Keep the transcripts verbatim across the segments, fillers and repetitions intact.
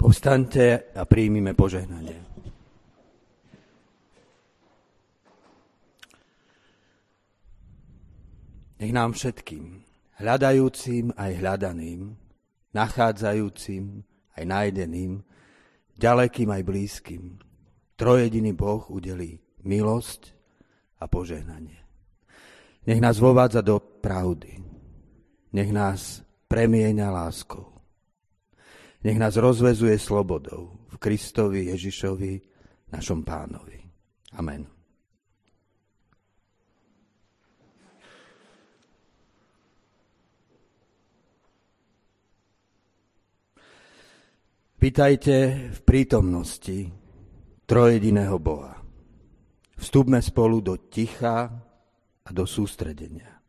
Povstaňte a príjmime požehnanie. Nech nám všetkým, hľadajúcim aj hľadaným, nachádzajúcim aj nájdeným, ďalekým aj blízkym, trojjediný Boh udelí milosť a požehnanie. Nech nás vovádza do pravdy, nech nás premieňa láskou, nech nás rozvezuje slobodou v Kristovi Ježišovi, našom Pánovi. Amen. Vítajte v prítomnosti trojjediného Boha. Vstúpme spolu do ticha a do sústredenia.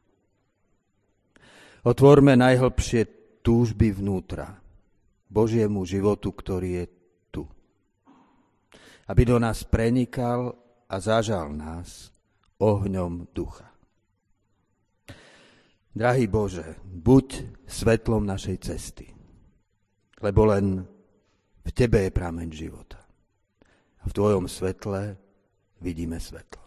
Otvorme najhlbšie túžby vnútra Božiemu životu, ktorý je tu. Aby do nás prenikal a zažal nás ohňom ducha. Drahý Bože, buď svetlom našej cesty, lebo len v Tebe je prameň života. A v Tvojom svetle vidíme svetlo.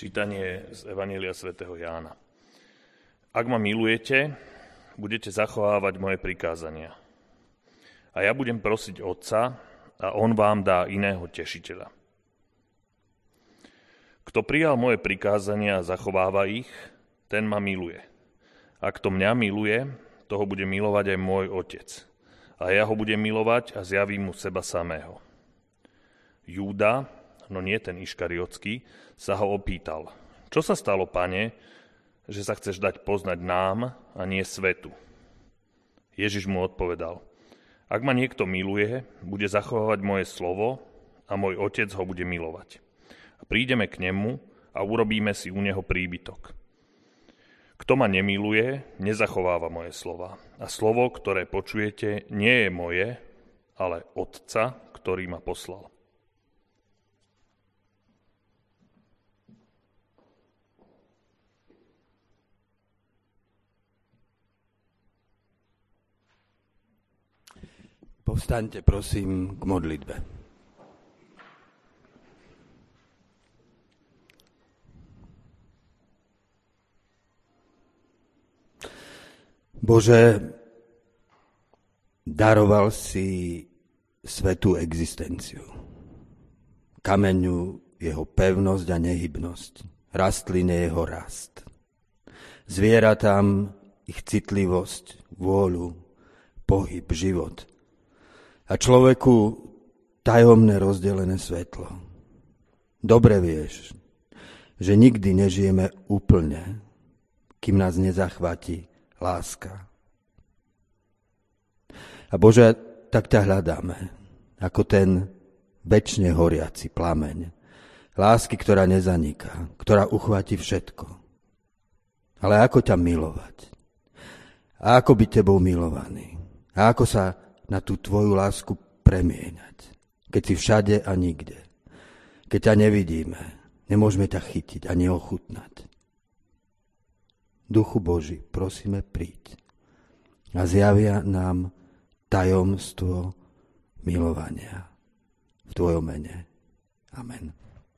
Čítanie z Evanjelia svätého Jána. Ak ma milujete, budete zachovávať moje prikázania. A ja budem prosiť Otca, a on vám dá iného tešiteľa. Kto prijal moje prikázania a zachováva ich, ten ma miluje. A kto mňa miluje, toho bude milovať aj môj Otec. A ja ho budem milovať a zjavím mu seba samého. Júda, no nie ten Iškariotský, sa ho opýtal: Čo sa stalo, Pane, že sa chceš dať poznať nám a nie svetu? Ježiš mu odpovedal: Ak ma niekto miluje, bude zachovávať moje slovo a môj Otec ho bude milovať. A prídeme k nemu a urobíme si u neho príbytok. Kto ma nemiluje, nezachováva moje slova. A slovo, ktoré počujete, nie je moje, ale Otca, ktorý ma poslal. Povstaňte, prosím, k modlitbe. Bože, daroval si svetú existenciu. Kameňu jeho pevnosť a nehybnosť, rastline jeho rast. Zvieratám ich citlivosť, vôľu, pohyb, život. A človeku tajomné rozdelené svetlo. Dobre vieš, že nikdy nežijeme úplne, kým nás nezachváti láska. A Bože, tak ťa hľadáme, ako ten večne horiaci plameň. Lásky, ktorá nezaniká, ktorá uchváti všetko. Ale ako ťa milovať? A ako byť tebou milovaný? A ako sa na tú tvoju lásku premieňať, keď si všade a nikde. Keď ťa nevidíme, nemôžeme ťa chytiť ani ochutnať. Duchu Boží, prosíme, príď a zjavia nám tajomstvo milovania v tvojom mene. Amen.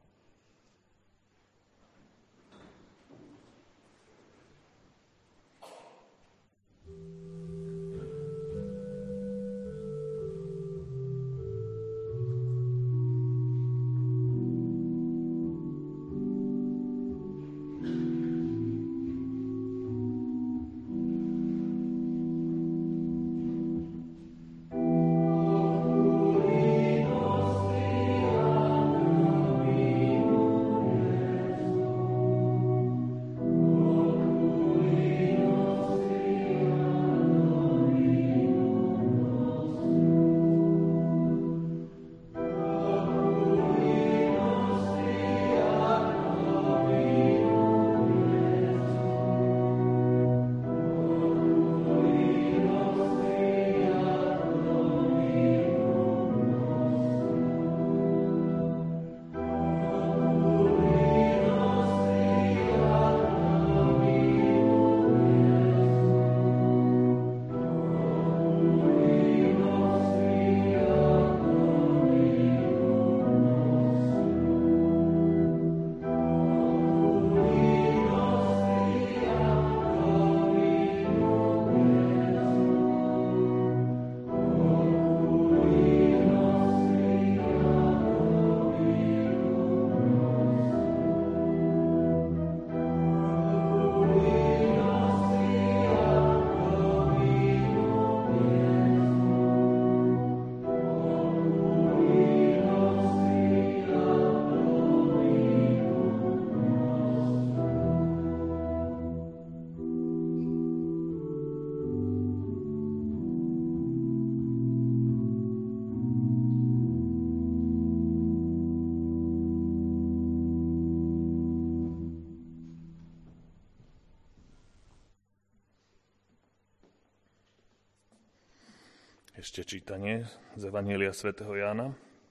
Ešte čítanie z Evanjelia svätého Jána.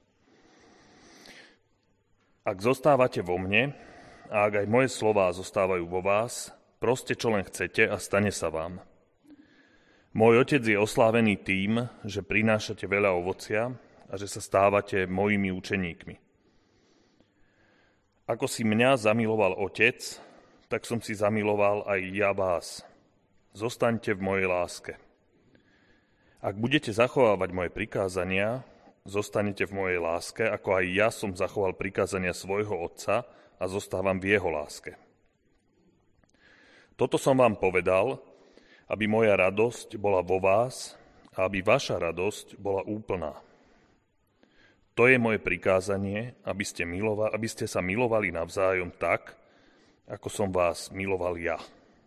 Ak zostávate vo mne a ak aj moje slová zostávajú vo vás, proste čo len chcete a stane sa vám. Môj Otec je oslávený tým, že prinášate veľa ovocia a že sa stávate mojimi učeníkmi. Ako si mňa zamiloval Otec, tak som si zamiloval aj ja vás. Zostaňte v mojej láske. Ak budete zachovávať moje prikázania, zostanete v mojej láske, ako aj ja som zachoval prikázania svojho Otca a zostávam v jeho láske. Toto som vám povedal, aby moja radosť bola vo vás a aby vaša radosť bola úplná. To je moje prikázanie, aby ste, milova- aby ste sa milovali navzájom tak, ako som vás miloval ja.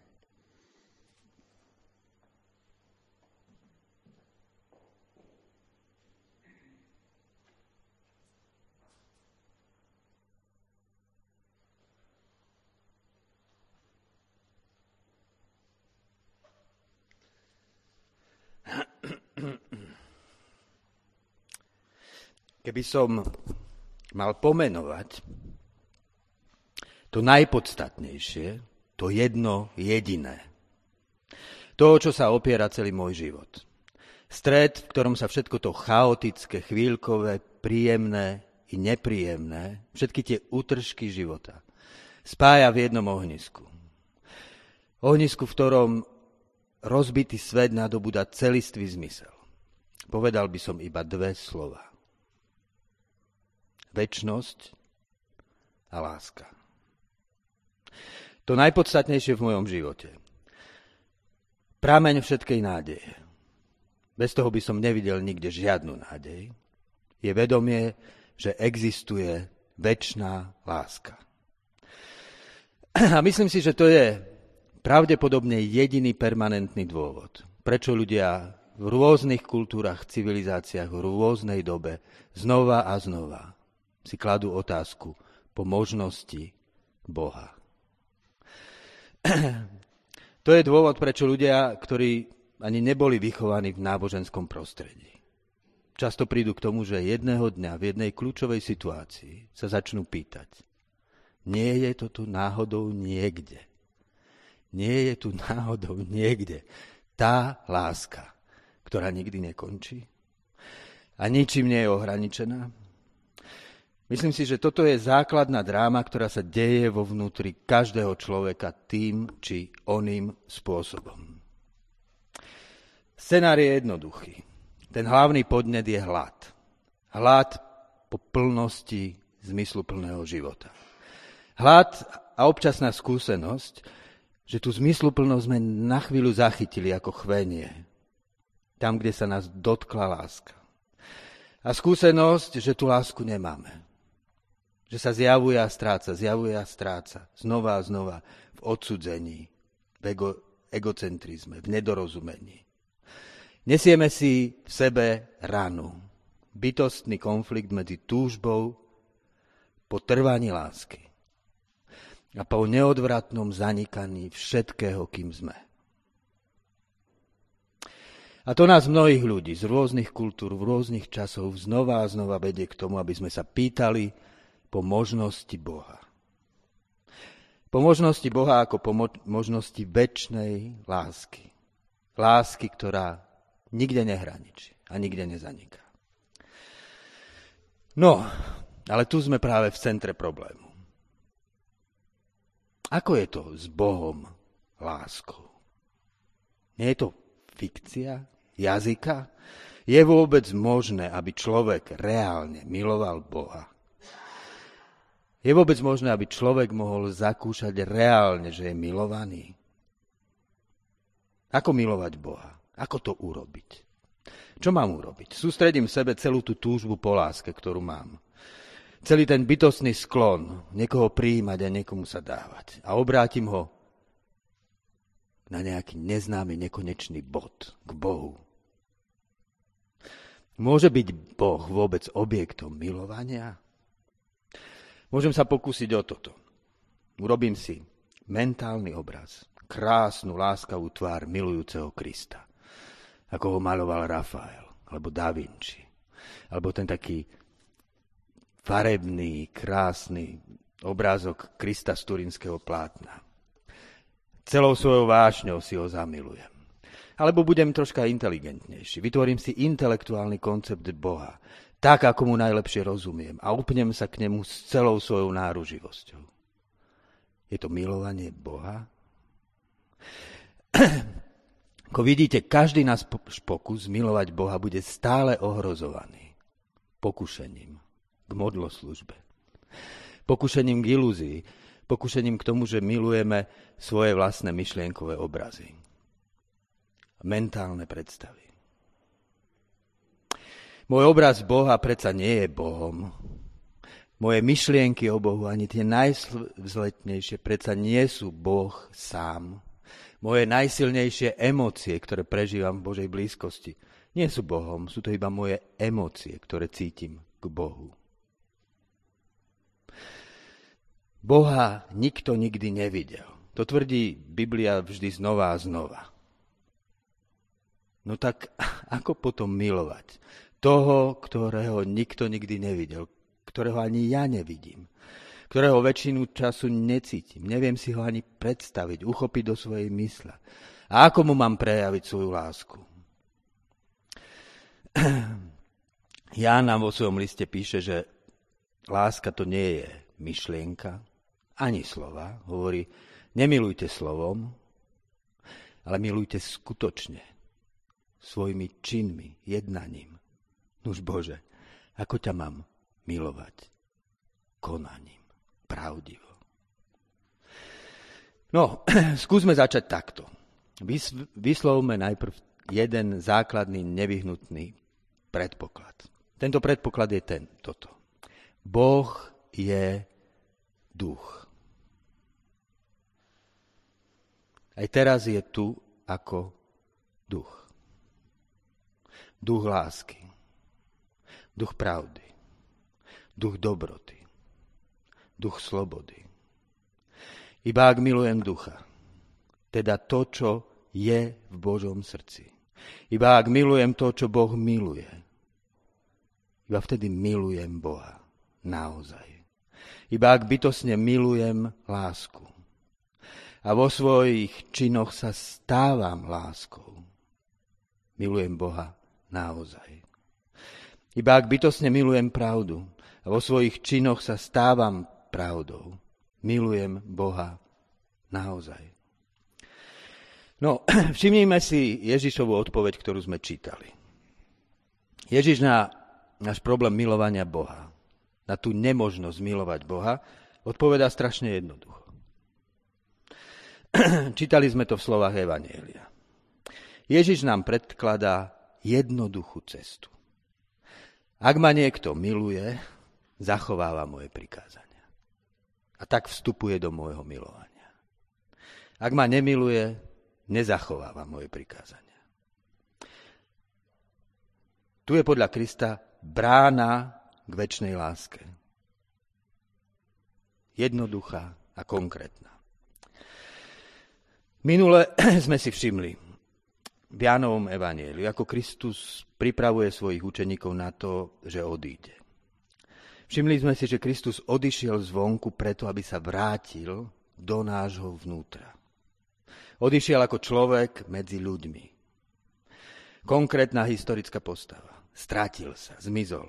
Keby som mal pomenovať to najpodstatnejšie, to jedno jediné, to, čo sa opiera celý môj život. Stred, v ktorom sa všetko to chaotické, chvíľkové, príjemné i nepríjemné, všetky tie útržky života spája v jednom ohnisku. Ohnisku, v ktorom rozbitý svet nadobúda celistvý zmysel. Povedal by som iba dve slova. Večnosť a láska. To najpodstatnejšie v mojom živote. Prameň všetkej nádeje. Bez toho by som nevidel nikde žiadnu nádej. Je vedomie, že existuje večná láska. A myslím si, že to je pravdepodobne jediný permanentný dôvod, prečo ľudia v rôznych kultúrach, civilizáciách, v rôznej dobe znova a znova si kladú otázku po možnosti Boha. To je dôvod, prečo ľudia, ktorí ani neboli vychovaní v náboženskom prostredí, často prídu k tomu, že jedného dňa v jednej kľúčovej situácii sa začnú pýtať: nie je to tu náhodou niekde? Nie je tu náhodou niekde tá láska, ktorá nikdy nekončí a ničím nie je ohraničená? Myslím si, že toto je základná dráma, ktorá sa deje vo vnútri každého človeka tým či oným spôsobom. Scenár je jednoduchý. Ten hlavný podnet je hlad. Hlad po plnosti zmysluplného života. Hlad a občasná skúsenosť, že tú zmysluplnosť sme na chvíľu zachytili ako chvenie. Tam, kde sa nás dotkla láska. A skúsenosť, že tú lásku nemáme. Že sa zjavuje a stráca, zjavuje a stráca. Znova a znova v odsudzení, v ego, egocentrizme, v nedorozumení. Nesieme si v sebe ranu. Bytostný konflikt medzi túžbou po trvaní lásky a po neodvratnom zanikaní všetkého, kým sme. A to nás mnohých ľudí z rôznych kultúr, v rôznych časov znova a znova vedie k tomu, aby sme sa pýtali po možnosti Boha. Po možnosti Boha ako po mo- možnosti večnej lásky. Lásky, ktorá nikde nehraničí a nikde nezaniká. No, ale tu sme práve v centre problému. Ako je to s Bohom láskou? Nie je to fikcia jazyka? Je vôbec možné, aby človek reálne miloval Boha? Je vôbec možné, aby človek mohol zakúšať reálne, že je milovaný? Ako milovať Boha? Ako to urobiť? Čo mám urobiť? Sústredím v sebe celú tú túžbu po láske, ktorú mám. Celý ten bytostný sklon niekoho prijímať a niekomu sa dávať. A obrátim ho na nejaký neznámy nekonečný bod k Bohu. Môže byť Boh vôbec objektom milovania? Môžem sa pokúsiť o toto. Urobím si mentálny obraz, krásnu, láskavú tvár milujúceho Krista, ako ho maloval Rafael, alebo Da Vinci, alebo ten taký farebný, krásny obrázok Krista z turínskeho plátna. Celou svojou vášňou si ho zamilujem. Alebo budem troška inteligentnejší. Vytvorím si intelektuálny koncept Boha. tak, ako mu najlepšie rozumiem a upnem sa k nemu s celou svojou náruživosťou. Je to milovanie Boha? Ako vidíte, každý náš pokus milovať Boha bude stále ohrozovaný pokušením k modloslužbe, pokušením k ilúzii, pokušením k tomu, že milujeme svoje vlastné myšlienkové obrazy, mentálne predstavy. Môj obraz Boha predsa nie je Bohom. Moje myšlienky o Bohu, ani tie najvzletnejšie, predsa nie sú Boh sám. Moje najsilnejšie emócie, ktoré prežívam v Božej blízkosti, nie sú Bohom, sú to iba moje emócie, ktoré cítim k Bohu. Boha nikto nikdy nevidel. To tvrdí Biblia vždy znova a znova. No tak ako potom milovať toho, ktorého nikto nikdy nevidel, ktorého ani ja nevidím, ktorého väčšinu času necítim, neviem si ho ani predstaviť, uchopiť do svojej mysle. A ako mu mám prejaviť svoju lásku? Ján nám vo svojom liste píše, že láska to nie je myšlienka, ani slova. Hovorí, nemilujte slovom, ale milujte skutočne, svojimi činmi, jednaním. Nuž Bože, ako ťa mám milovať? Konaním. Pravdivo. No, skúsme začať takto. Vyslovme najprv jeden základný, nevyhnutný predpoklad. Tento predpoklad je ten, toto. Boh je duch. Aj teraz je tu ako duch. Duch lásky. Duch pravdy. Duch dobroty. Duch slobody. Iba ak milujem ducha, teda to, čo je v Božom srdci. Iba ak milujem to, čo Boh miluje, iba vtedy milujem Boha. Naozaj. Iba ak bytostne milujem lásku a vo svojich činoch sa stávam láskou, milujem Boha naozaj. Iba ak bytostne milujem pravdu a vo svojich činoch sa stávam pravdou, milujem Boha naozaj. No, všimnime si Ježišovu odpoveď, ktorú sme čítali. Ježiš na náš problém milovania Boha, na tú nemožnosť milovať Boha, odpovedá strašne jednoducho. Čítali sme to v slovách Evanjelia. Ježiš nám predkladá jednoduchú cestu. Ak ma niekto miluje, zachováva moje prikázania. A tak vstupuje do môjho milovania. Ak ma nemiluje, nezachováva moje prikázania. Tu je podľa Krista brána k večnej láske. Jednoduchá a konkrétna. Minule sme si všimli v Jánovom evanjeliu, ako Kristus pripravuje svojich učeníkov na to, že odíde. Všimli sme si, že Kristus odišiel zvonku preto, aby sa vrátil do nášho vnútra. Odišiel ako človek medzi ľuďmi. Konkrétna historická postava. Stratil sa, zmizol.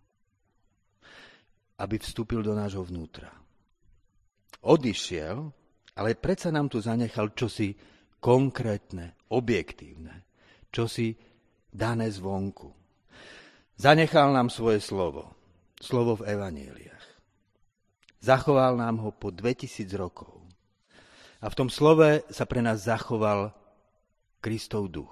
Aby vstúpil do nášho vnútra. Odišiel, ale predsa nám tu zanechal čosi konkrétne, objektívne, čosi dané zvonku. Zanechal nám svoje slovo. Slovo v evanjeliách. Zachoval nám ho po dvetisíc rokov. A v tom slove sa pre nás zachoval Kristov duch.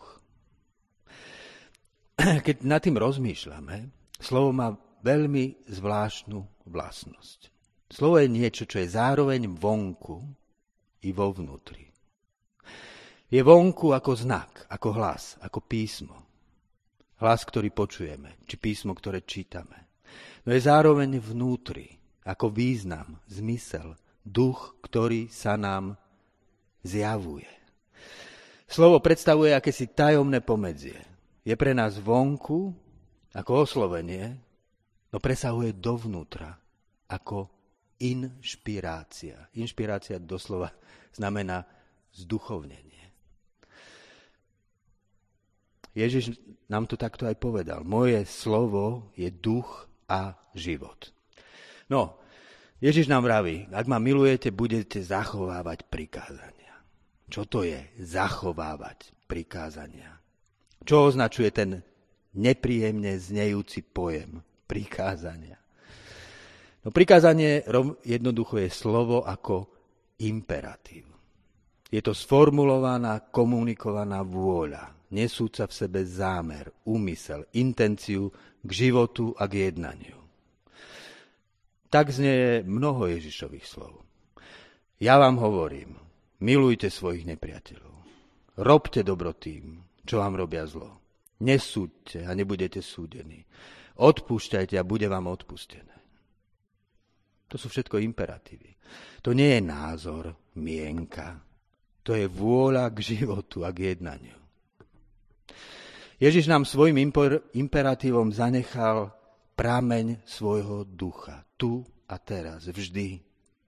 Keď nad tým rozmýšľame, slovo má veľmi zvláštnu vlastnosť. Slovo je niečo, čo je zároveň vonku i vo vnútri. Je vonku ako znak, ako hlas, ako písmo. Hlas, ktorý počujeme, či písmo, ktoré čítame. No je zároveň vnútri, ako význam, zmysel, duch, ktorý sa nám zjavuje. Slovo predstavuje akési tajomné pomedzie. Je pre nás vonku ako oslovenie, no presahuje dovnútra ako inšpirácia. Inšpirácia doslova znamená zduchovnenie. Ježiš nám to takto aj povedal. Moje slovo je duch a život. No, Ježiš nám vraví, ak ma milujete, budete zachovávať prikázania. Čo to je zachovávať prikázania? Čo označuje ten nepríjemne znejúci pojem prikázania? No prikázanie jednoducho je slovo ako imperatív. Je to sformulovaná, komunikovaná vôľa, nesúca v sebe zámer, úmysel, intenciu k životu a k jednaniu. Tak znie mnoho Ježišových slov. Ja vám hovorím, milujte svojich nepriateľov. Robte dobro tým, čo vám robia zlo. Nesúďte a nebudete súdení. Odpúšťajte a bude vám odpustené. To sú všetko imperatívy. To nie je názor, mienka. To je vôľa k životu a k jednaniu. Ježiš nám svojim imper- imperatívom zanechal prameň svojho ducha. Tu a teraz, vždy.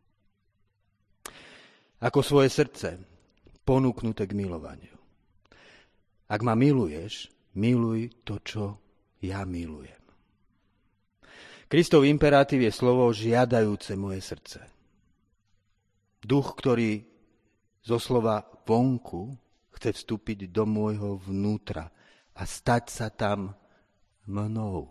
Ako svoje srdce, ponúknuté k milovaniu. Ak ma miluješ, miluj to, čo ja milujem. Kristov imperatív je slovo žiadajúce moje srdce. Duch, ktorý zo slova vonku chce vstúpiť do môjho vnútra a stať sa tam mnou.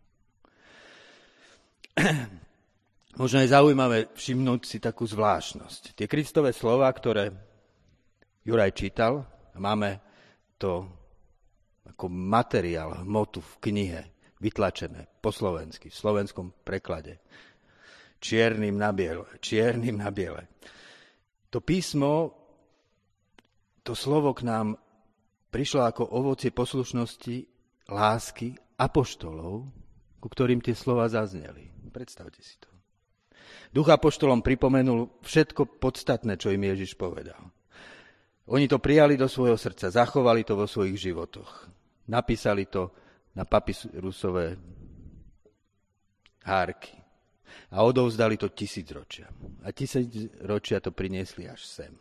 Možno je zaujímavé všimnúť si takú zvláštnosť. Tie Kristové slova, ktoré Juraj čítal, máme to ako materiál, hmotu v knihe, vytlačené po slovensky, v slovenskom preklade. Čiernym na biele, čiernym na biele. To písmo, to slovo k nám prišlo ako ovocie poslušnosti, lásky apoštolov, ku ktorým tie slova zazneli. Predstavte si to. Duch apoštolom pripomenul všetko podstatné, čo im Ježiš povedal. Oni to prijali do svojho srdca, zachovali to vo svojich životoch. Napísali to na papyrusové hárky a odovzdali to tisícročia. A tisícročia to priniesli až sem.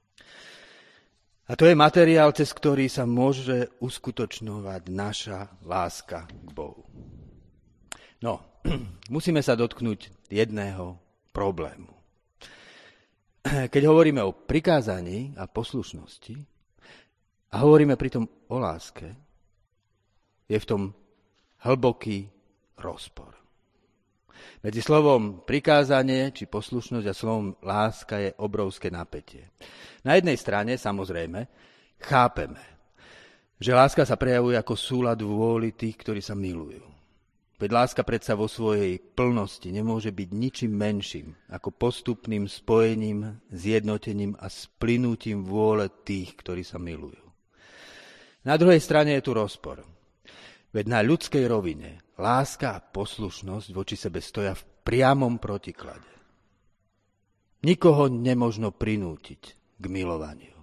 A to je materiál, cez ktorý sa môže uskutočňovať naša láska k Bohu. No, musíme sa dotknúť jedného problému. Keď hovoríme o prikázaní a poslušnosti a hovoríme pritom o láske, je v tom hlboký rozpor. Medzi slovom prikázanie či poslušnosť a slovom láska je obrovské napätie. Na jednej strane, samozrejme, chápeme, že láska sa prejavuje ako súlad vôli tých, ktorí sa milujú. Veď láska predsa vo svojej plnosti nemôže byť ničím menším ako postupným spojením, zjednotením a splynutím vôle tých, ktorí sa milujú. Na druhej strane je tu rozpor. Veď na ľudskej rovine láska a poslušnosť voči sebe stoja v priamom protiklade. Nikoho nemožno prinútiť k milovaniu.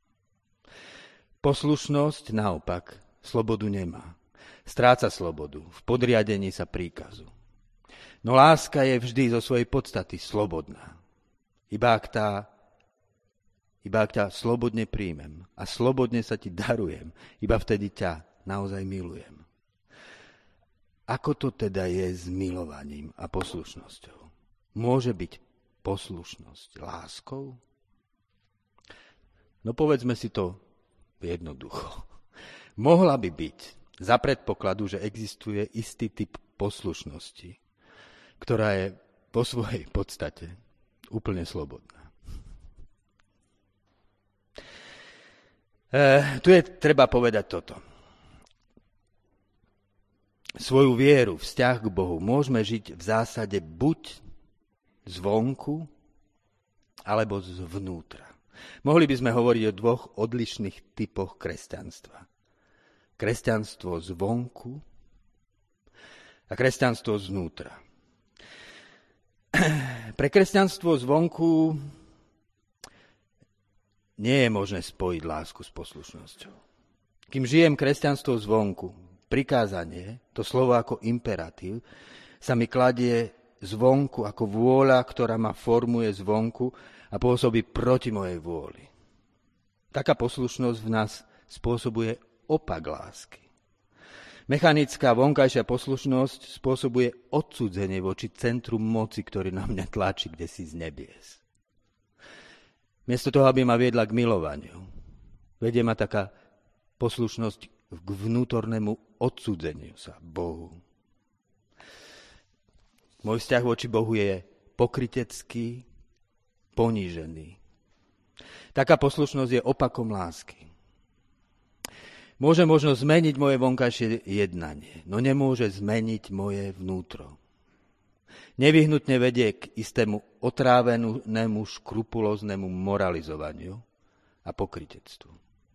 Poslušnosť naopak slobodu nemá. Stráca slobodu v podriadení sa príkazu. No láska je vždy zo svojej podstaty slobodná. Iba ak, tá, iba ak ťa slobodne príjmem a slobodne sa ti darujem, iba vtedy ťa naozaj milujem. Ako to teda je s milovaním a poslušnosťou? Môže byť poslušnosť láskou? No povedzme si to jednoducho. Mohla by byť za predpokladu, že existuje istý typ poslušnosti, ktorá je po svojej podstate úplne slobodná. E, tu je treba povedať toto. Svoju vieru, vzťah k Bohu môžeme žiť v zásade buď zvonku, alebo zvnútra. Mohli by sme hovoriť o dvoch odlišných typoch kresťanstva. Kresťanstvo zvonku a kresťanstvo znútra. Pre kresťanstvo zvonku nie je možné spojiť lásku s poslušnosťou. Kým žijem kresťanstvo zvonku, prikázanie, to slovo ako imperatív, sa mi kladie zvonku ako vôľa, ktorá ma formuje zvonku a pôsobí proti mojej vôli. Taká poslušnosť v nás spôsobuje opak lásky. Mechanická vonkajšia poslušnosť spôsobuje odcudzenie voči centrum moci, ktorý na mňa tlačí kdesi z nebies. Miesto toho, aby ma viedla k milovaniu, vedie ma taká poslušnosť k vnútornému odcudzeniu sa Bohu. Môj vzťah voči Bohu je pokrytecký, ponížený. Taká poslušnosť je opakom lásky. Môže možno zmeniť moje vonkajšie jednanie, no nemôže zmeniť moje vnútro. Nevyhnutne vedie k istému otrávenému, škrupulóznemu moralizovaniu a pokrytectvu.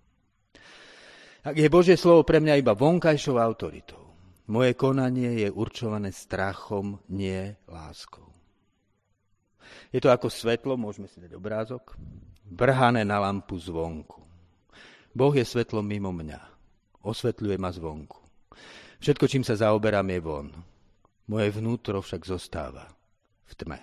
Ak je Božie slovo pre mňa iba vonkajšou autoritou, moje konanie je určované strachom, nie láskou. Je to ako svetlo, môžeme si dať obrázok, vrhané na lampu zvonku. Boh je svetlo mimo mňa. Osvetľuje ma zvonku. Všetko, čím sa zaoberám, je von. Moje vnútro však zostáva v tme.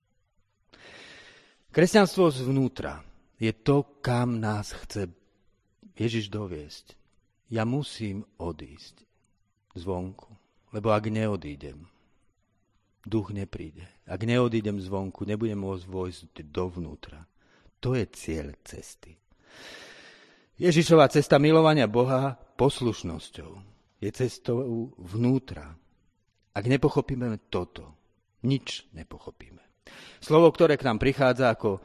Kresťanstvo zvnútra je to, kam nás chce Ježiš doviesť. Ja musím odísť zvonku, lebo ak neodídem, duch nepríde. Ak neodídem zvonku, nebudem môcť vojsť dovnútra. To je cieľ cesty. Ježišova cesta milovania Boha poslušnosťou je cestou vnútra. Ak nepochopíme toto, nič nepochopíme. Slovo, ktoré k nám prichádza ako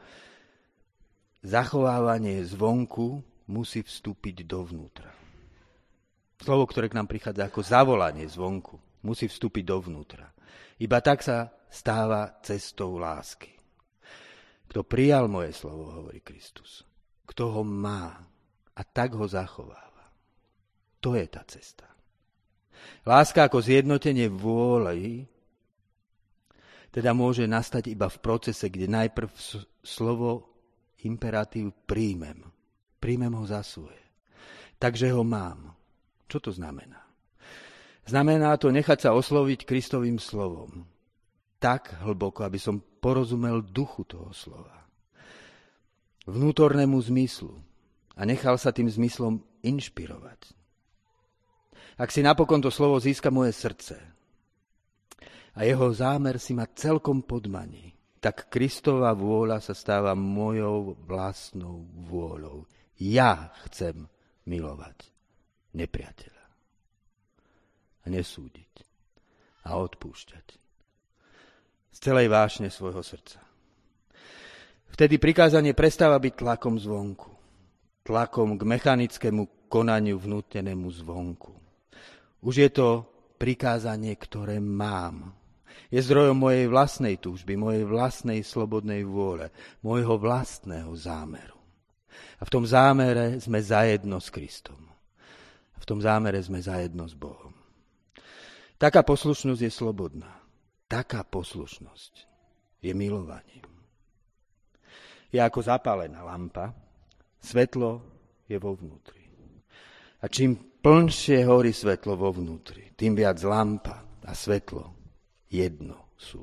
zachovávanie zvonku, musí vstúpiť dovnútra. Slovo, ktoré k nám prichádza ako zavolanie zvonku, musí vstúpiť dovnútra. Iba tak sa stáva cestou lásky. Kto prijal moje slovo, hovorí Kristus, kto ho má a tak ho zachováva. To je tá cesta. Láska ako zjednotenie vôle teda môže nastať iba v procese, kde najprv slovo imperatív príjmem. Príjmem ho za svoje. Takže ho mám. Čo to znamená? Znamená to nechať sa osloviť Kristovým slovom. Tak hlboko, aby som porozumel duchu toho slova. Vnútornému zmyslu. A nechal sa tým zmyslom inšpirovať. Ak si napokon to slovo získa moje srdce a jeho zámer si ma celkom podmaní, tak Kristova vôľa sa stáva mojou vlastnou vôľou. Ja chcem milovať nepriateľa a nesúdiť a odpúšťať z celej vášne svojho srdca. Vtedy prikázanie prestáva byť tlakom zvonku, tlakom k mechanickému konaniu vnútenému zvonku. Už je to prikázanie, ktoré mám. Je zdrojom mojej vlastnej túžby, mojej vlastnej slobodnej vôle, môjho vlastného zámeru. A v tom zámere sme zajedno s Kristom. A v tom zámere sme zajedno s Bohom. Taká poslušnosť je slobodná. Taká poslušnosť je milovaním. Je ako zapálená lampa, svetlo je vo vnútri. A čím plnšie horí svetlo vo vnútri, tým viac lampa a svetlo jedno sú.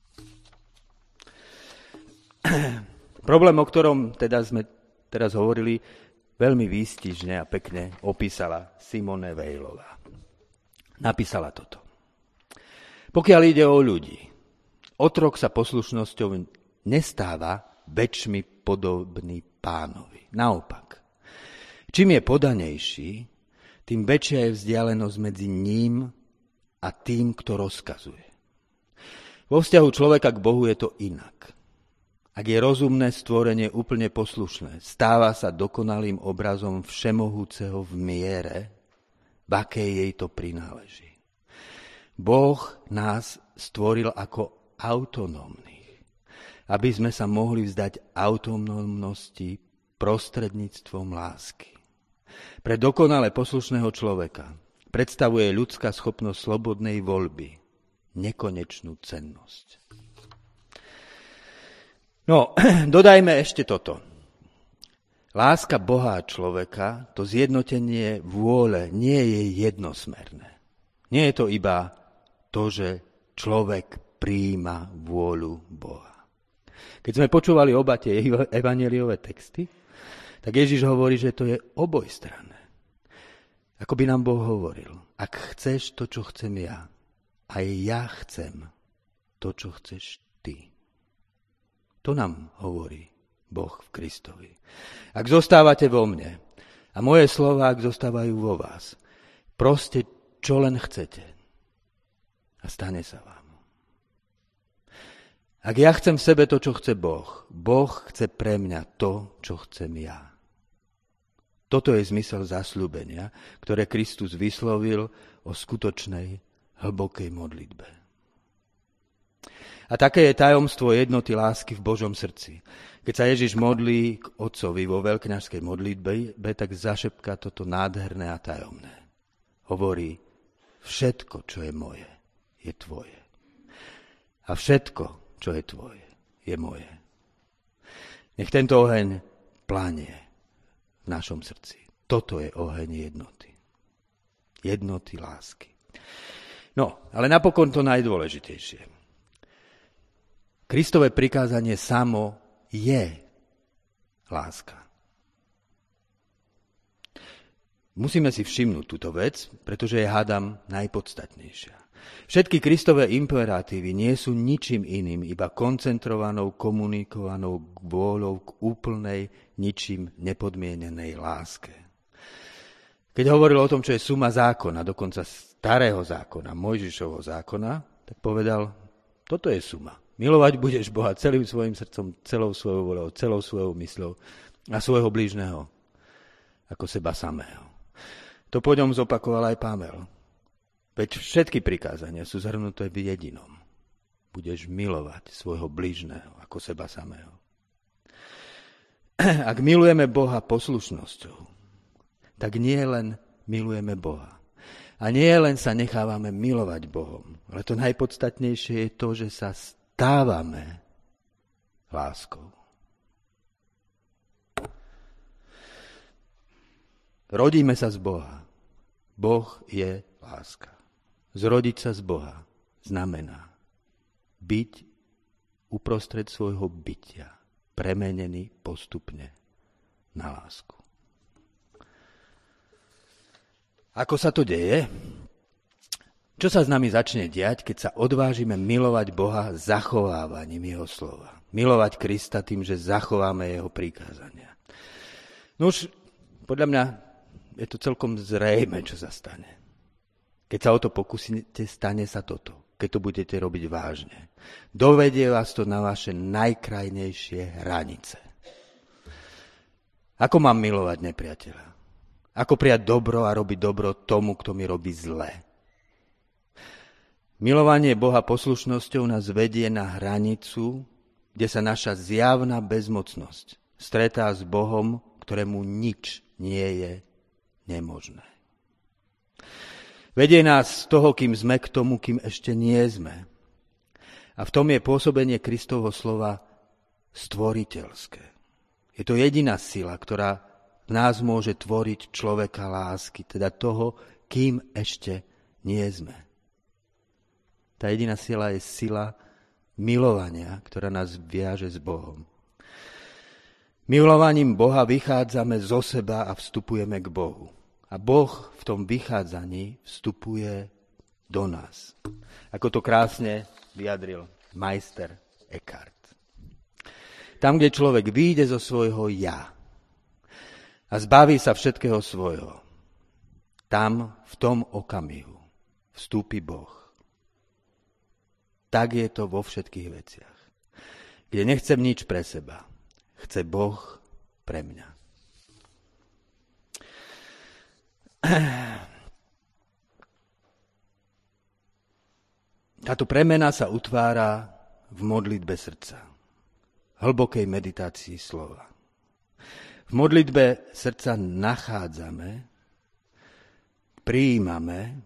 Problém, o ktorom teda sme teraz hovorili, veľmi výstižne a pekne opísala Simone Weilová. Napísala toto. Pokiaľ ide o ľudí, otrok sa poslušnosťou nestáva väčšmi podobný pánovi. Naopak. Čím je podanejší, tým väčšia je vzdialenosť medzi ním a tým, kto rozkazuje. Vo vzťahu človeka k Bohu je to inak. Ak je rozumné stvorenie úplne poslušné, stáva sa dokonalým obrazom všemohúceho v miere, v akej jej to prináleží. Boh nás stvoril ako autonómnych, aby sme sa mohli vzdať autonómnosti prostredníctvom lásky. Pre dokonale poslušného človeka predstavuje ľudská schopnosť slobodnej voľby nekonečnú cennosť. No, dodajme ešte toto. Láska Boha a človeka, to zjednotenie vôle, nie je jednosmerné. Nie je to iba to, že človek prijíma vôľu Boha. Keď sme počúvali oba tie evanjeliové texty, tak Ježiš hovorí, že to je obojstranné. Ako by nám Boh hovoril, ak chceš to, čo chcem ja, aj ja chcem to, čo chceš ty. To nám hovorí Boh v Kristovi. Ak zostávate vo mne a moje slová, ak zostávajú vo vás, proste čo len chcete a stane sa vám. Ak ja chcem v sebe to, čo chce Boh, Boh chce pre mňa to, čo chcem ja. Toto je zmysel zasľúbenia, ktoré Kristus vyslovil o skutočnej, hlbokej modlitbe. A také je tajomstvo jednoty lásky v Božom srdci. Keď sa Ježiš modlí k Otcovi vo veľkňažskej modlitbe, tak zašepká toto nádherné a tajomné. Hovorí, všetko, čo je moje, je tvoje. A všetko, čo je tvoje, je moje. Nech tento oheň plánie v našom srdci. Toto je oheň jednoty. Jednoty lásky. No, ale napokon to najdôležitejšie. Kristové prikázanie samo je láska. Musíme si všimnúť túto vec, pretože je, hádam, najpodstatnejšia. Všetky Kristové imperatívy nie sú ničím iným, iba koncentrovanou, komunikovanou vôľou k úplnej, ničím nepodmienenej láske. Keď hovoril o tom, čo je suma zákona, dokonca starého zákona, Mojžišovho zákona, tak povedal, toto je suma. Milovať budeš Boha celým svojim srdcom, celou svojou voľou, celou svojou mysľou a svojho blížneho ako seba samého. To po ňom zopakoval aj Pável. Veď všetky prikázania sú zhrnuté v jedinom. Budeš milovať svojho blížneho ako seba samého. Ak milujeme Boha poslušnosťou, tak nie len milujeme Boha. A nie len sa nechávame milovať Bohom, ale to najpodstatnejšie je to, že sa stávame láskou. Rodíme sa z Boha. Boh je láska. Zrodiť sa z Boha znamená byť uprostred svojho bytia, premenený postupne na lásku. Ako sa to deje? Čo sa s nami začne diať, keď sa odvážime milovať Boha zachovávaním jeho slova? Milovať Krista tým, že zachováme jeho prikázania. No už podľa mňa je to celkom zrejme, čo sa stane. Keď sa o to pokúsite, stane sa toto. Keď to budete robiť vážne. Dovedie vás to na vaše najkrajnejšie hranice. Ako mám milovať nepriateľa? Ako prijať dobro a robiť dobro tomu, kto mi robí zlé? Milovanie Boha poslušnosťou nás vedie na hranicu, kde sa naša zjavná bezmocnosť stretá s Bohom, ktorému nič nie je nemožné. Vedie nás z toho, kým sme, k tomu, kým ešte nie sme. A v tom je pôsobenie Kristovho slova stvoriteľské. Je to jediná sila, ktorá v nás môže tvoriť človeka lásky, teda toho, kým ešte nie sme. Tá jediná sila je sila milovania, ktorá nás viaže s Bohom. Milovaním Boha vychádzame zo seba a vstupujeme k Bohu. A Boh v tom vychádzaní vstupuje do nás. Ako to krásne vyjadril majster Eckhart. Tam, kde človek vyjde zo svojho ja a zbaví sa všetkého svojho, tam v tom okamihu vstúpi Boh. Tak je to vo všetkých veciach. Kde nechcem nič pre seba, chce Boh pre mňa. Táto premena sa utvára v modlitbe srdca, hlbokej meditácii slova. V modlitbe srdca nachádzame, prijímame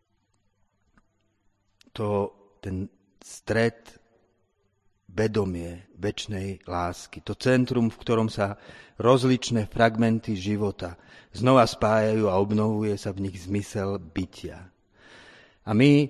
to, ten stred, vedomie večnej lásky. To centrum, v ktorom sa rozličné fragmenty života znova spájajú a obnovuje sa v nich zmysel bytia. A my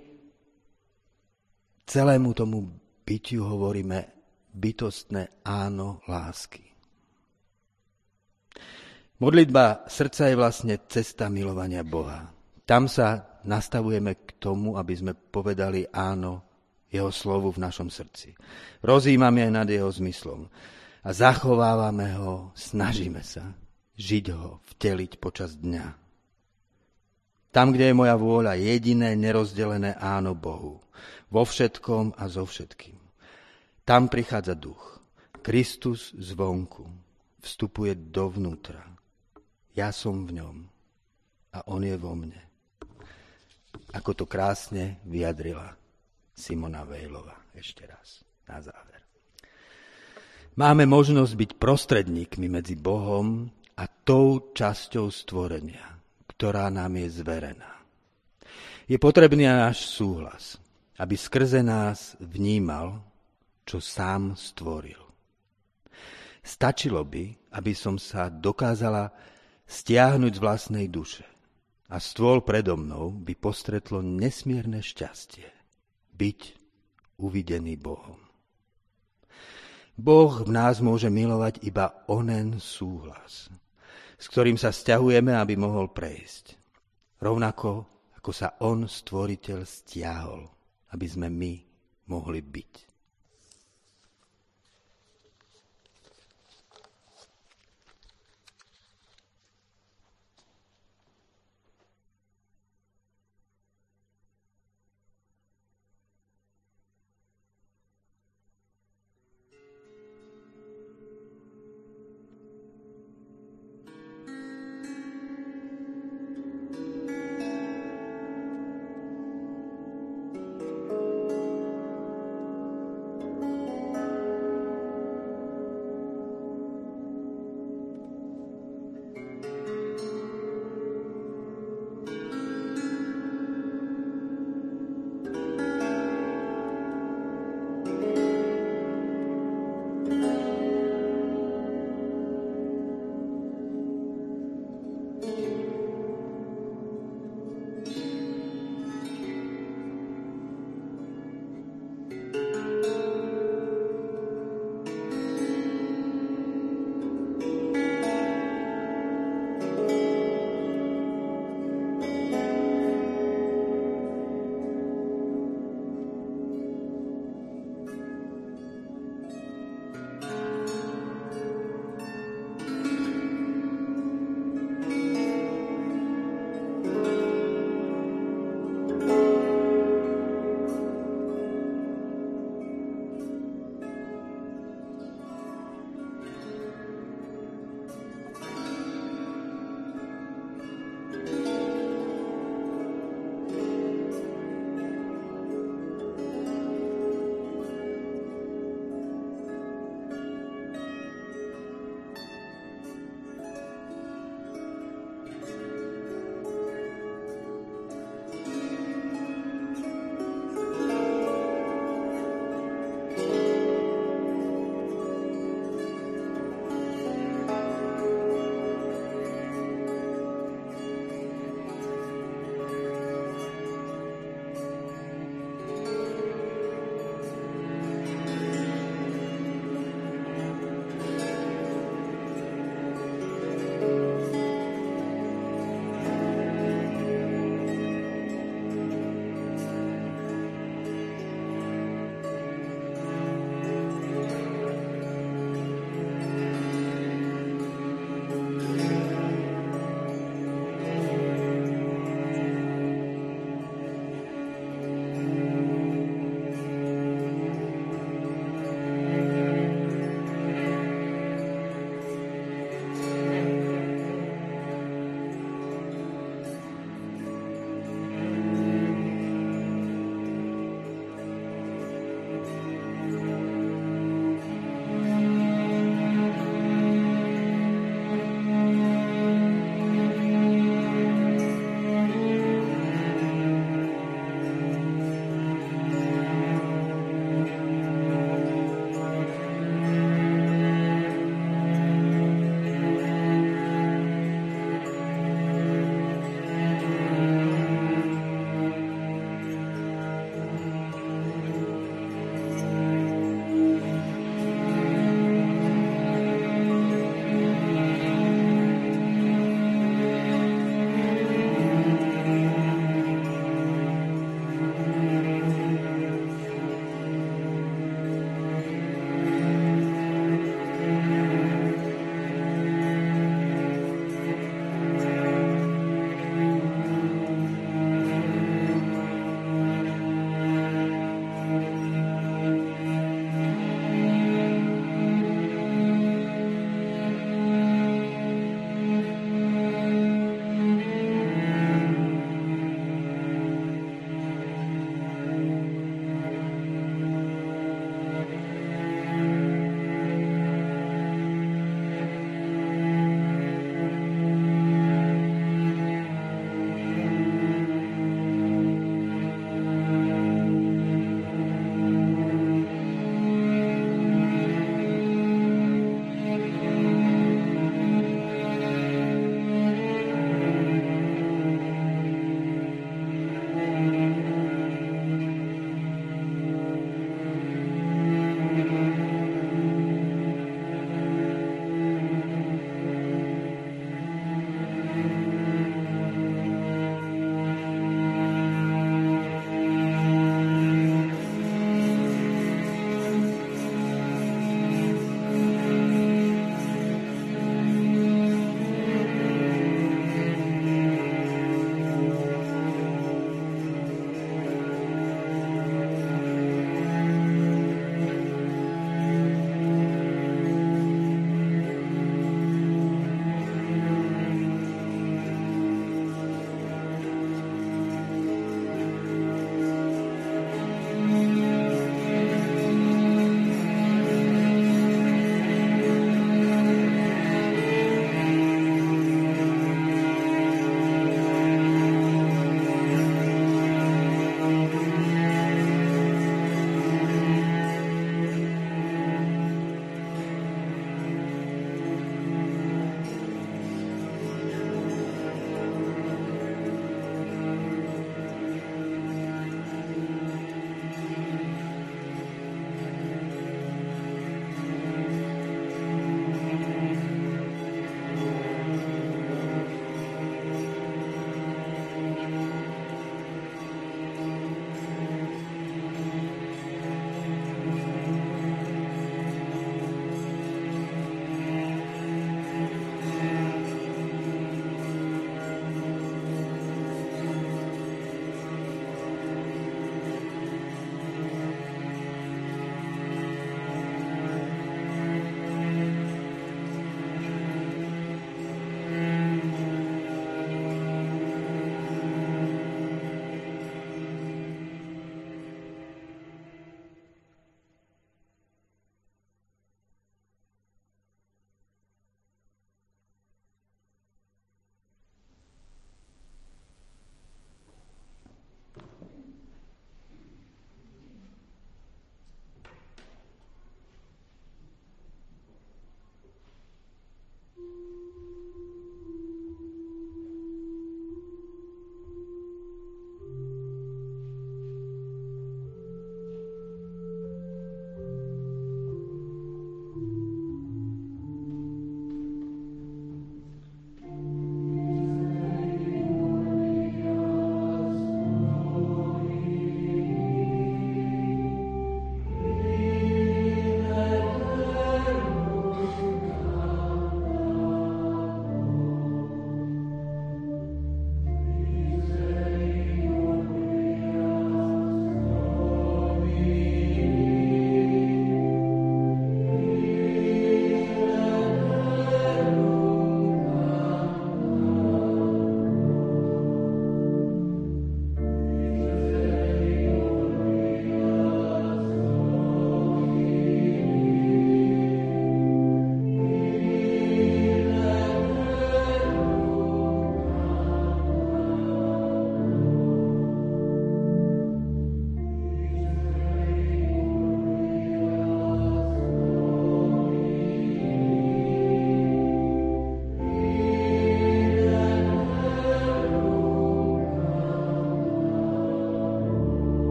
celému tomu bytiu hovoríme bytostné áno lásky. Modlitba srdca je vlastne cesta milovania Boha. Tam sa nastavujeme k tomu, aby sme povedali áno jeho slovu v našom srdci. Rozjímame aj nad jeho zmyslom a zachovávame ho, snažíme sa žiť ho, vteliť počas dňa. Tam, kde je moja vôľa, jediné nerozdelené áno Bohu. Vo všetkom a so všetkým. Tam prichádza duch. Kristus zvonku vstupuje dovnútra. Ja som v ňom a on je vo mne. Ako to krásne vyjadrila Simona Vejlová ešte raz na záver. Máme možnosť byť prostredníkmi medzi Bohom a tou časťou stvorenia, ktorá nám je zverená. Je potrebný náš súhlas, aby skrze nás vnímal, čo sám stvoril. Stačilo by, aby som sa dokázala stiahnuť z vlastnej duše a stôl predo mnou by postretlo nesmierne šťastie byť uvidený Bohom. Boh v nás môže milovať iba onen súhlas, s ktorým sa sťahujeme, aby mohol prejsť. Rovnako, ako sa on, stvoriteľ, stiahol, aby sme my mohli byť.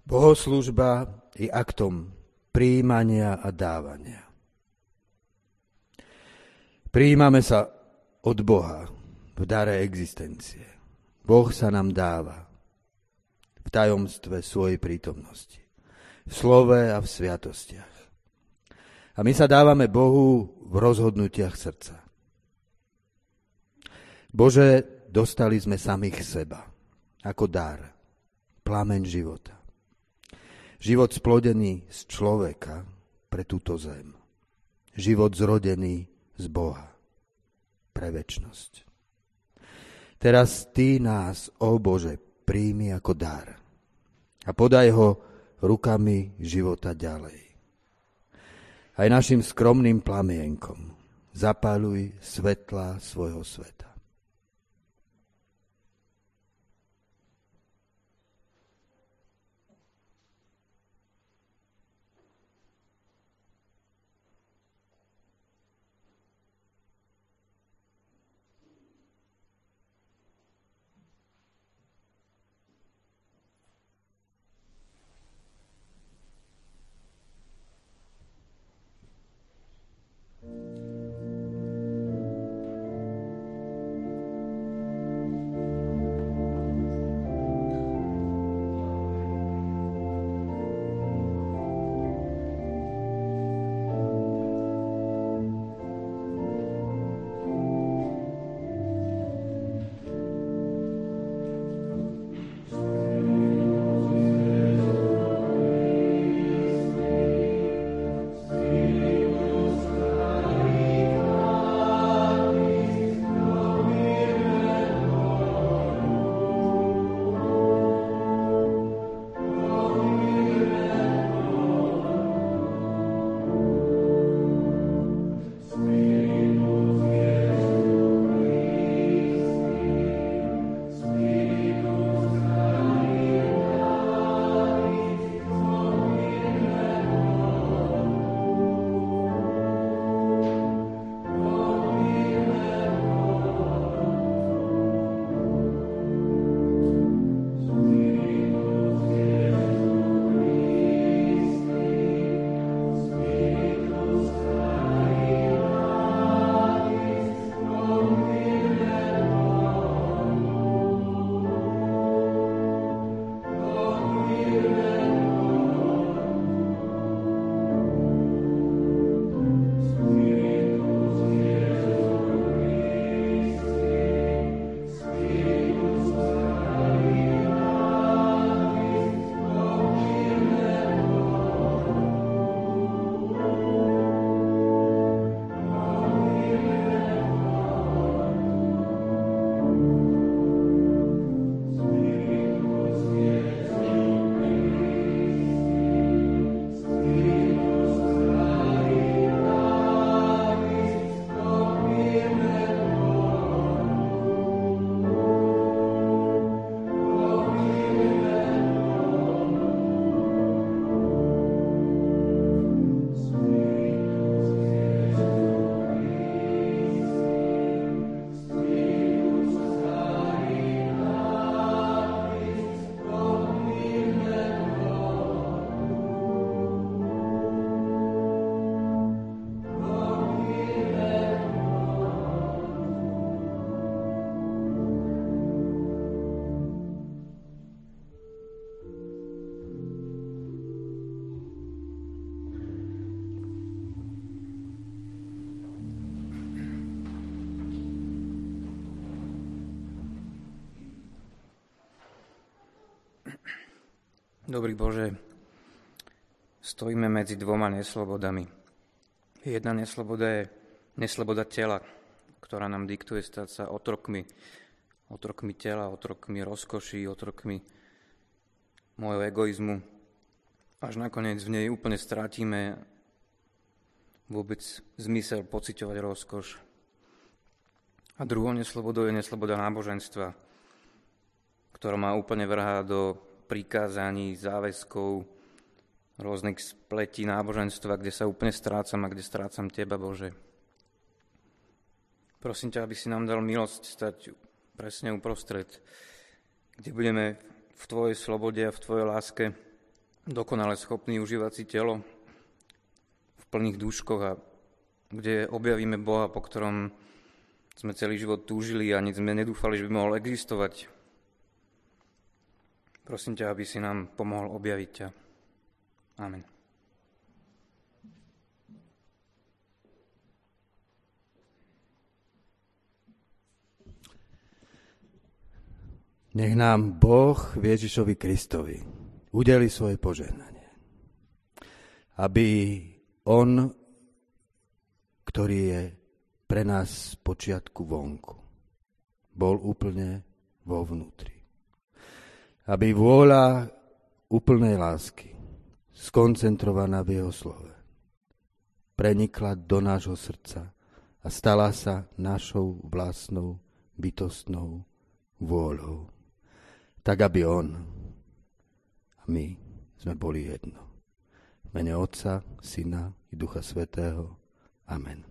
Bohoslužba je aktom prijímania a dávania. Prijímame sa od Boha v dare existencie. Boh sa nám dáva v tajomstve svojej prítomnosti, v slove a v sviatostiach. A my sa dávame Bohu v rozhodnutiach srdca. Bože, dostali sme samých seba ako dar, plameň života. Život splodený z človeka pre túto zem. Život zrodený z Boha pre večnosť. Teraz Ty nás, ó Bože, príjmi ako dar a podaj ho rukami života ďalej. Aj našim skromným plamienkom zapáľuj svetla svojho sveta. Dobrý Bože, stojíme medzi dvoma neslobodami. Jedna nesloboda je nesloboda tela, ktorá nám diktuje stať sa otrokmi. Otrokmi tela, otrokmi rozkoší, otrokmi môjho egoizmu. Až nakoniec v nej úplne strátime vôbec zmysel pociťovať rozkoš. A druhou neslobodou je nesloboda náboženstva, ktorá ma úplne vrhá do prikázaní, záväzkov, rôznych spletí náboženstva, kde sa úplne strácam a kde strácam Teba, Bože. Prosím ťa, aby si nám dal milosť stať presne uprostred, kde budeme v Tvojej slobode a v Tvojej láske dokonale schopní užívať si telo v plných dúškoch a kde objavíme Boha, po ktorom sme celý život túžili a nic sme nedúfali, že by mohol existovať. Prosím ťa, aby si nám pomohol objaviť ťa. Amen. Nech nám Boh v Ježišovi Kristovi udeli svoje požehnanie. Aby on, ktorý je pre nás z počiatku vonku, bol úplne vo vnútri. Aby vôľa úplnej lásky, skoncentrovaná v jeho slove, prenikla do nášho srdca a stala sa našou vlastnou bytostnou vôľou. Tak, aby on a my sme boli jedno. V mene Otca, Syna i Ducha Svätého. Amen.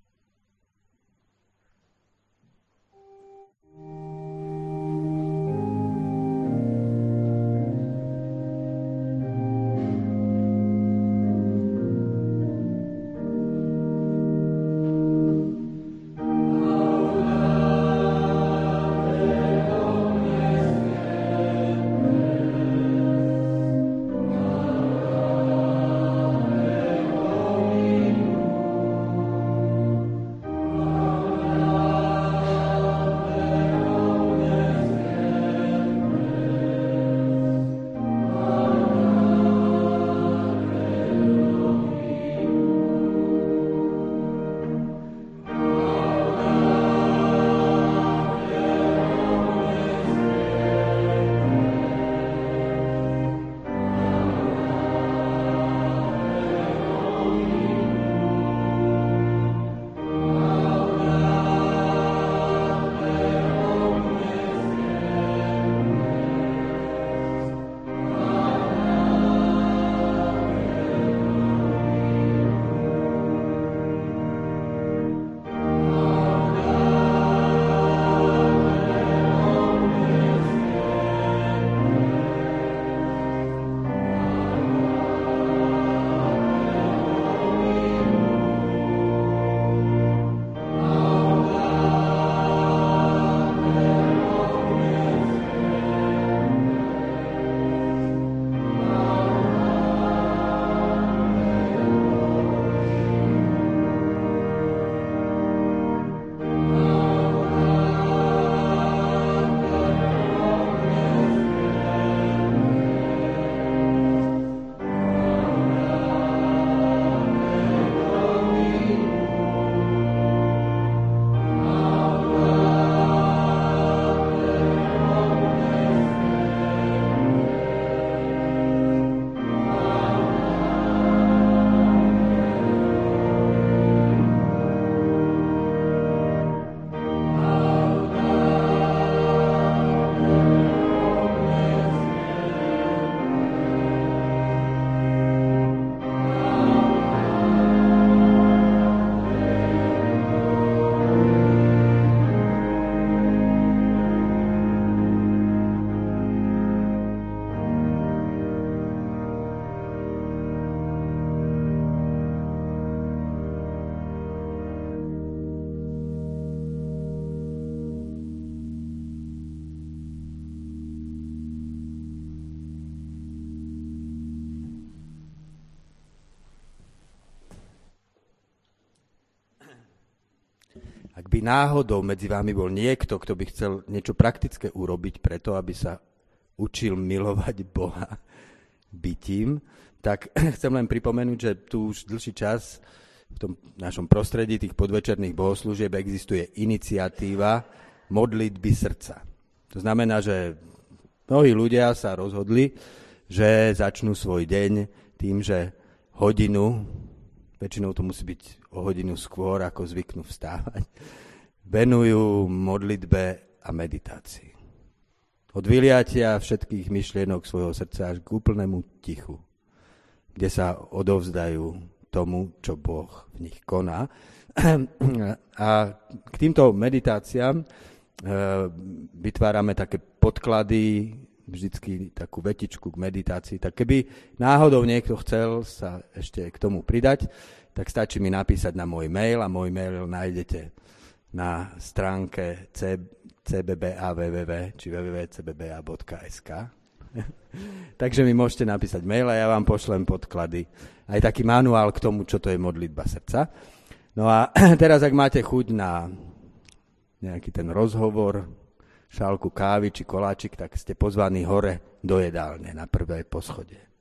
Ak by náhodou medzi vami bol niekto, kto by chcel niečo praktické urobiť preto, aby sa učil milovať Boha bytím, tak chcem len pripomenúť, že tu už dlhší čas v tom našom prostredí tých podvečerných bohoslúžieb existuje iniciatíva modlitby srdca. To znamená, že mnohí ľudia sa rozhodli, že začnú svoj deň tým, že hodinu, väčšinou to musí byť o hodinu skôr, ako zvyknú vstávať, venujú modlitbe a meditácii. Od vyliatia všetkých myšlienok svojho srdca až k úplnému tichu, kde sa odovzdajú tomu, čo Boh v nich koná. A k týmto meditáciám vytvárame také podklady vždycky takú vetičku k meditácii. Tak keby náhodou niekto chcel sa ešte k tomu pridať, tak stačí mi napísať na môj mail a môj mail nájdete na stránke c b b a w w w či w w w bodka c b b a bodka s k. Takže mi môžete napísať mail a ja vám pošlem podklady. Aj taký manuál k tomu, čo to je modlitba srdca. No a teraz, ak máte chuť na nejaký ten rozhovor, šálku kávy či koláčik, tak ste pozvaní hore do jedálne na prvé poschodie.